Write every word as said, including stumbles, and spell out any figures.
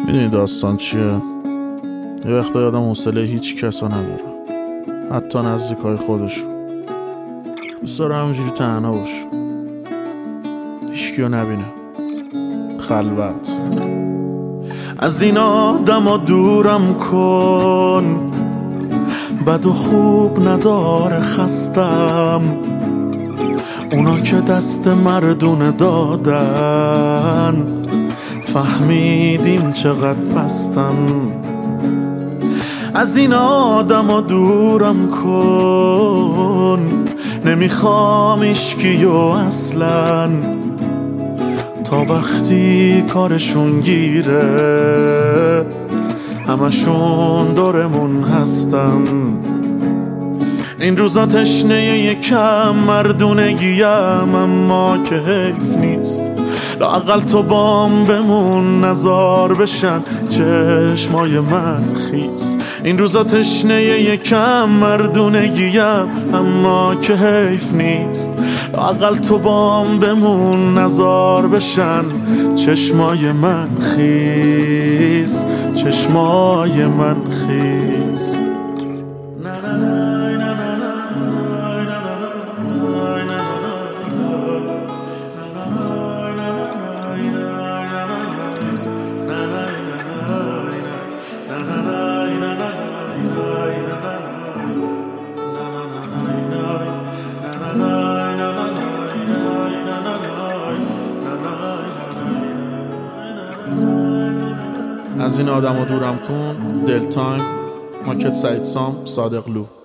میدونی داستان چیه؟ یه وقتا یادم حوصله هیچ کسا نداره، حتی نزدیکای خودشو. دوست دارم همینجوری تنها باشه، هیچکیو نبینه، خلوت. از این آدما دورم کن، بد و خوب نداره خستم. اونا که دست مردونه دادن، فهمیدیم چقدر پستن. از این آدما دورم کن، نمیخوام ایشکیو اصلا، تا وقتی کارشون گیره همشون دورمون هستن. این روزا تشنه یکم مردونگیم، اما که حیف نیست لااقل تو بام بمون، نزار بشن چشمای من خیس. این روزا تشنه یکم مردونگیم، اما که حیف نیست لااقل تو بام بمون، نزار بشن چشمای من خیس، چشمای من خیس. از این آدم رو دورم کن. دل تایم، ماکت سعید سام، صادق لو.